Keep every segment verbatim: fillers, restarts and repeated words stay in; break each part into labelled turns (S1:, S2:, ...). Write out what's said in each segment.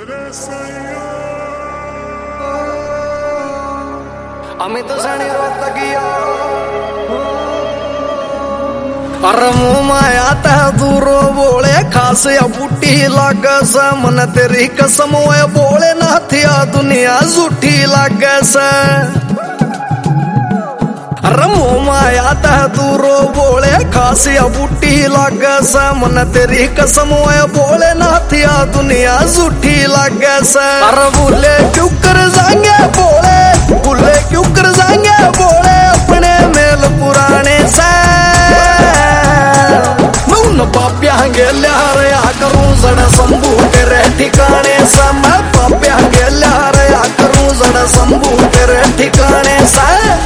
S1: अमित सणी रोत गया अरे मुँह माया तह दूरो बोले खास या बूटी लाग स मन तेरी कसम है बोले नाथिया दुनिया झूठी लाग स अरे मुँह माया तह दूरो बोले खास या बूटी लाग स मन तेरी कसम है बोले नाथिया दुनिया झूठी लाग स अरे भूले क्यों कर जाएंगे बोले भूले क्यों कर जाएंगे बोले अपने मेल पुराने से पाप्या गेल्या रे करूं जड़ संभू तेरे ठिकाने से मैं पाप्या गेल्या रे करूं जड़ संभू तेरे ठिकाने से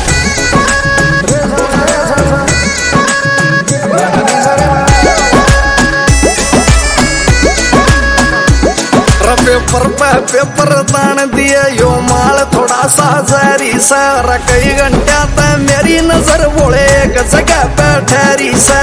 S1: पेपर पे पेपर तान दिए यो माल थोड़ा सा जहरी सा कई घंटा तक मेरी नजर बोले एक जगह पे ठहरी सा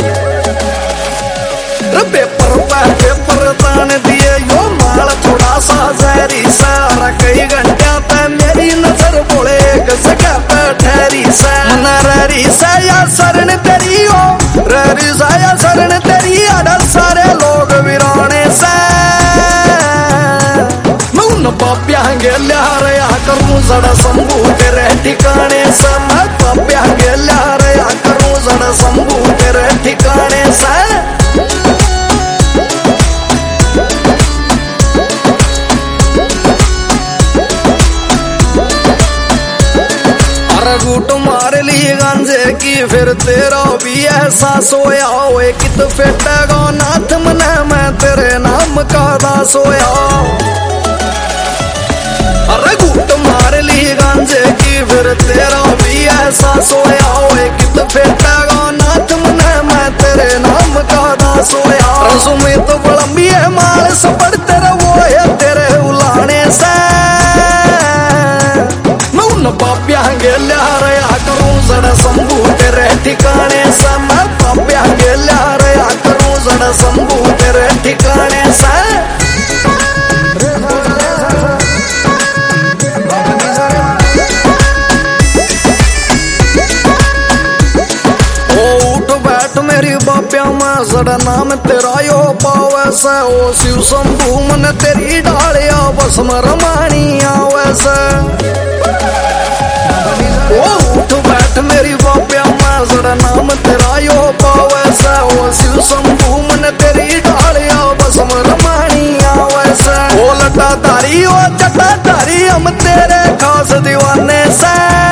S1: पेपर पे पेपर तान दिए यो माल थोड़ा सा जहरी सा कई घंटा तक मेरी नजर बोले एक जगह पे ठहरी सा नरी सा या शरण तेरी हो ररी सा या शरण तेरी अडर सारे लोग वीराने से पाप्या गेल्या रे करूं जड़ संभू तेरे ठिकाने से मैं पाप्या गेल्या रे करूं जड़ संभू तेरे ठिकाने से अरे घूट मार ली गांजे की फिर तेरा भी एहसास होया होए कित फेटेगा नाथ मने मैं तेरे नाम का दास होया अरे घूट मार ली गांजे की फिर तेरा भी एहसास होया होए कित फेटेगा नाथ मने मैं तेरे नाम का दास होया सुमित बलम्बी है माल सपड़ तेरा वो है तेरे उलाने से मैं उन पाप्या गेल्या रे करूं जड़ संभू तेरे ठिकाने से मैं पाप्या गेल्या रे करूं जड़ संभू तेरे ठिकाने से मेरी बाप्या में जड़ नाम तेरा यो पावे से ओ शिव शंभू मन तेरी डालिया बस रमानी आवे से ओ उठ बैठ मेरी बाप्या में जड़ नाम तेरा यो पावे से ओ शिव शंभू मन तेरी डालिया बस रमानी आवे से ओ लटा तारी ओ चटा तारी हम तेरे खास दीवाने से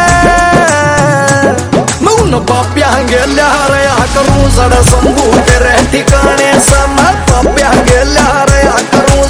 S1: पाप्या गेल्या रे करूं जड़ संभू तेरे ठिकाने से मैं पाप्या गेल्या रे करूं